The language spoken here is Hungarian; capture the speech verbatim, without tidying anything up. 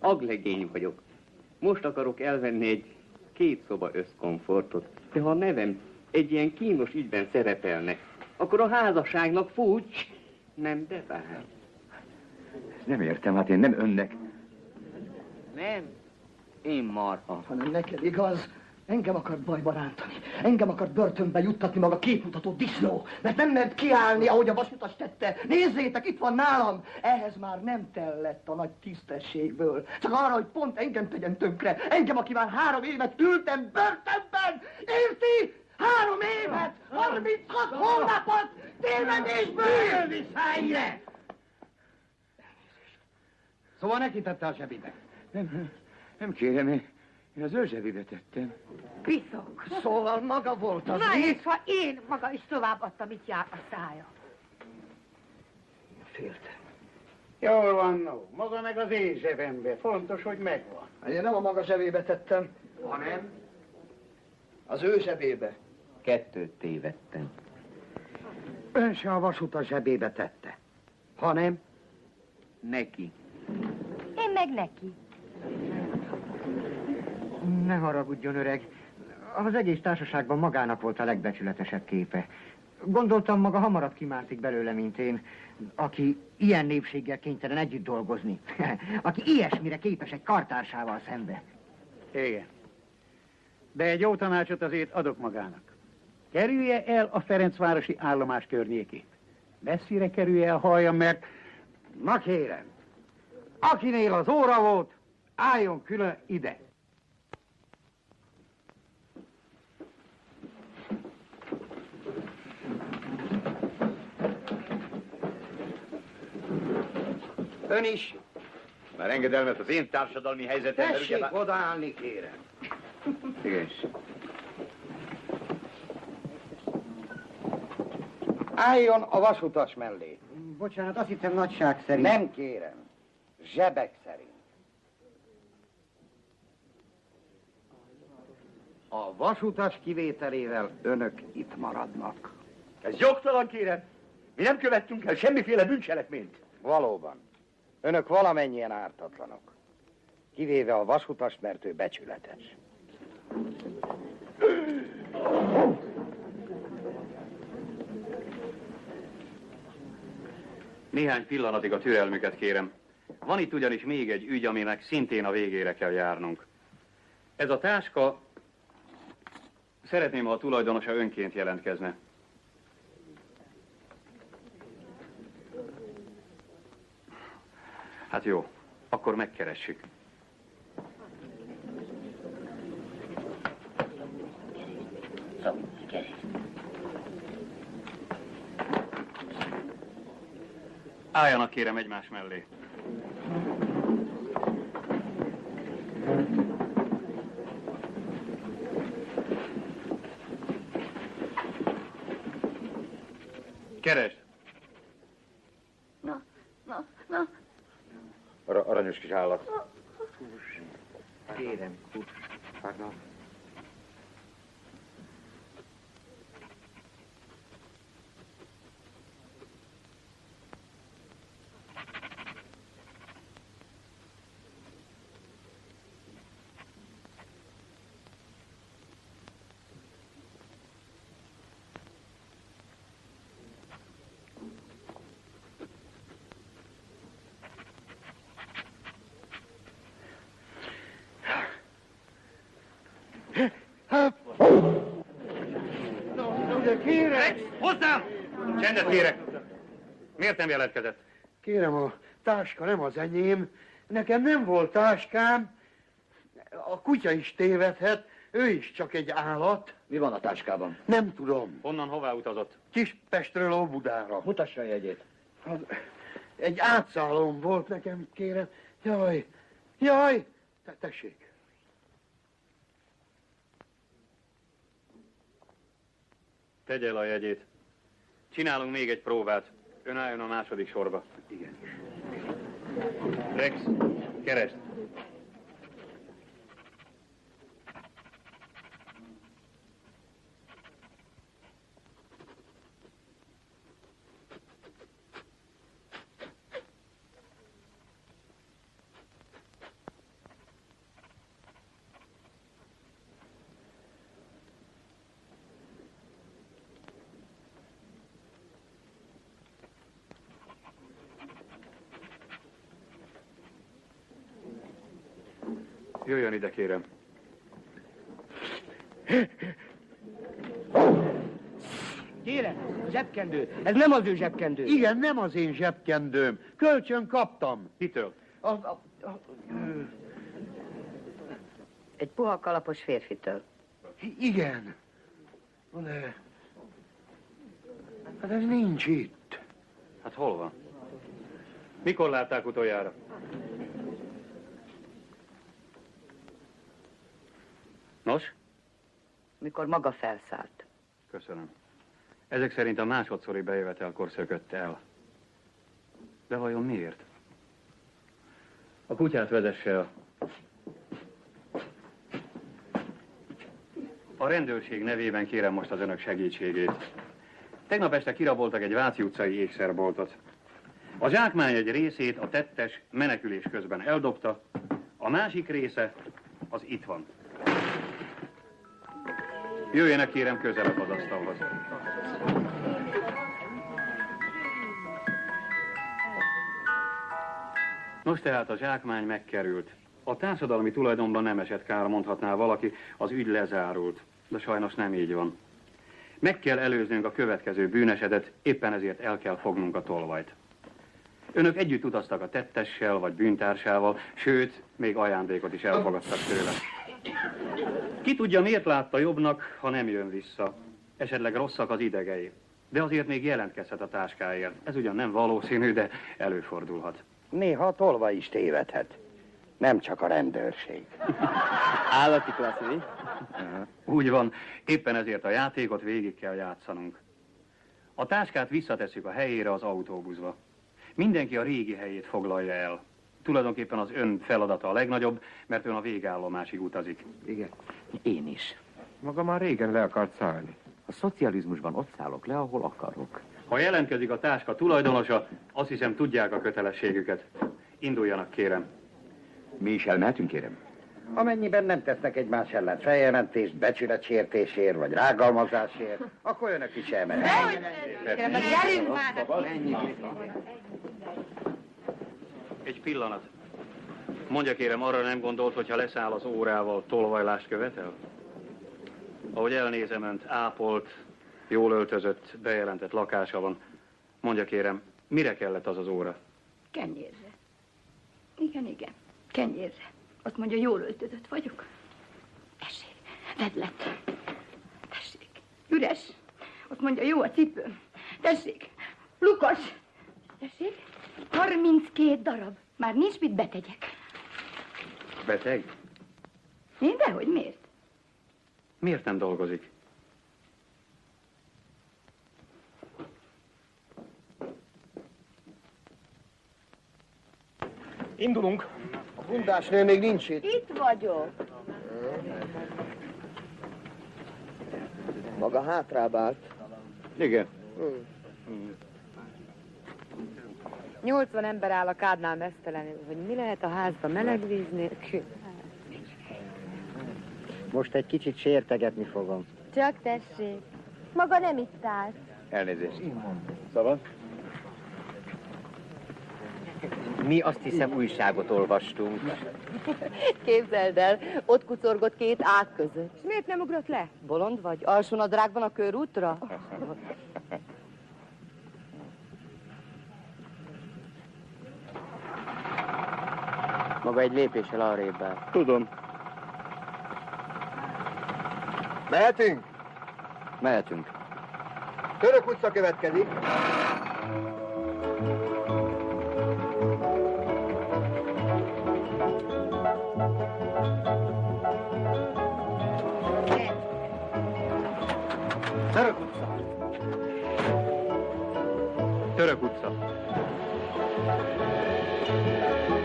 Aglegény vagyok. Most akarok elvenni egy két szoba összkomfortot. De ha a nevem egy ilyen kínos ügyben szerepelne, akkor a házasságnak fúcs, nem de vár. Nem értem, hát én nem önnek. Nem, én Marha. Hanem neked igaz, engem akart bajba rántani. Engem akart börtönbe juttatni maga képmutató disznó, mert nem mert kiállni, ahogy a vasutas tette. Nézzétek, itt van nálam! Ehhez már nem tellett a nagy tisztességből. Csak arra, hogy pont engem tegyen tönkre. Engem, aki már három évet ültem börtönben! Érti? Három évet! harminchat hónapot! Tévedésből! Élni szájre! Szóval neki tette a zsebébe? Nem, nem kérem, én, én az ő zsebébe tettem. Piszok. Szóval maga volt az. Na és ha én maga is továbbadtam, mit jár a szája. Féltem. Jól van, no. Maga meg az én zsebembe. Fontos, hogy megvan. Én nem a maga zsebébe tettem, Hanem? az ő zsebébe. Kettőt tévedtem. Ön se a vasutas zsebébe tette. Hanem? Neki. Én meg neki. Ne haragudjon, öreg. Az egész társaságban magának volt a legbecsületesebb képe. Gondoltam, maga hamarabb kimászik belőle, mint én, aki ilyen népséggel kénytelen együtt dolgozni. Aki ilyesmire képes egy kartársával szembe. Igen. De egy jó tanácsot azért adok magának. Kerülje el a Ferencvárosi állomás környékét. Messzire kerülje el, hallja, mert... Na kérem, akinél az óra volt, álljon külön ide. Ön is. Már engedelmet az én társadalmi helyzetemben. Tessék ugye... odaállni, kérem. Igen. Álljon a vasutas mellé. Bocsánat, azt hittem nagyság szerint. Nem kérem. Zsebek szerint. A vasutas kivételével önök itt maradnak. Ez jogtalan, kérem. Mi nem követtünk el semmiféle bűncselekményt. Valóban. Önök valamennyien ártatlanok. Kivéve a vasutas, mert ő becsületes. Néhány pillanatig a türelmüket kérem. Van itt ugyanis még egy ügy, aminek szintén a végére kell járnunk. Ez a táska... Szeretném, ha a tulajdonosa önként jelentkezne. Hát jó, akkor megkeressük. Álljanak kérem egymás mellé. Keresd! Na, na, na. Ar aranyos kis állat. Kus. Kérem, kus. Pardon. Rex, hozzám! Csendet kérek! Miért nem jelentkezett? Kérem, a táska nem az enyém. Nekem nem volt táskám. A kutya is tévedhet, ő is csak egy állat. Mi van a táskában? Nem tudom. Honnan, hová utazott? Kispestről Óbudára. Mutassa a jegyét. Az, egy átszállóm volt nekem, kérem. Jaj, jaj, te, tessék. Tegye el a jegyét. Csinálunk még egy próbát. Ön álljon a második sorba. Igen. Rex, keresd. Jöjjön ide, kérem. Kérem, zsebkendő. Ez nem az ő zsebkendő. Igen, nem az én zsebkendőm. Kölcsön kaptam. Kitől? A, a, a, Egy puha kalapos férfitől. igen. De... Hát ez nincs itt. Hát hol van? Mikor látták utoljára? Nos? Mikor maga felszállt. Köszönöm. Ezek szerint a másodszori bejövetelkor szökött el. De vajon miért? A kutyát vezesse el. A rendőrség nevében kérem most az önök segítségét. Tegnap este kiraboltak egy Váci utcai ékszerboltot. A zsákmány egy részét a tettes menekülés közben eldobta, a másik része az itt van. Jöjjenek kérem közelebb az asztalhoz. Nos tehát a zsákmány megkerült. A társadalmi tulajdonban nem esett kár, mondhatná valaki, az ügy lezárult. De sajnos nem így van. Meg kell előznünk a következő bűnesetet, éppen ezért el kell fognunk a tolvajt. Önök együtt utaztak a tettessel vagy bűntársával, sőt, még ajándékot is elfogadtak tőle. Ki tudja, miért látta jobbnak, ha nem jön vissza. Esetleg rosszak az idegei. De azért még jelentkezhet a táskáért. Ez ugyan nem valószínű, de előfordulhat. Néha a tolva is tévedhet. Nem csak a rendőrség. Állati klassz, mi? Úgy van, éppen ezért a játékot végig kell játszanunk. A táskát visszatesszük a helyére az autóbuszba. Mindenki a régi helyét foglalja el. Tulajdonképpen az ön feladata a legnagyobb, mert ön a végállomásig utazik. Igen. Én is. Maga már régen le akart szállni. A szocializmusban ott szállok le, ahol akarok. Ha jelentkezik a táska tulajdonosa, azt hiszem tudják a kötelességüket. Induljanak, kérem. Mi is elmehetünk, kérem? Amennyiben nem tesznek egymás ellen feljelentést, becsületsértésért vagy rágalmazásért, akkor önök is elmehetnek. Kérem, gyerünk már! Egy pillanat. Mondja kérem, arra nem gondolt, hogyha leszáll az órával, tolvajlást követel? Ahogy elnézem önt, ápolt, jól öltözött, bejelentett lakása van. Mondja kérem, mire kellett az az óra? Kenyérre. Igen, igen, kenyérre. Azt mondja, jól öltözött vagyok. Tessék, vedd le. Tessék, üres. Azt mondja, jó a cipőm. Tessék, lukas. Tessék, harminckét darab. Már nincs mit betegyek. Beteg? Én dehogy, miért? Miért nem dolgozik? Indulunk. A bundásnő még nincs itt. Itt vagyok. Maga hátrább állt. Igen. Nyolcvan ember áll a kádnál mesztelenül, hogy mi lehet a házban meleg víz nélkül. Most egy kicsit sértegetni fogom. Csak tessék. Maga nem itt állt. Elnézést. Szabad? Mi azt hiszem újságot olvastunk. Képzeld el, ott kucorgott két ág között. És miért nem ugrott le? Bolond vagy? Alsónadrágban a körútra? Maga egy lépéssel arrébb áll. Tudom. Mehetünk? Mehetünk. Török utca következik. Török utca. Török utca.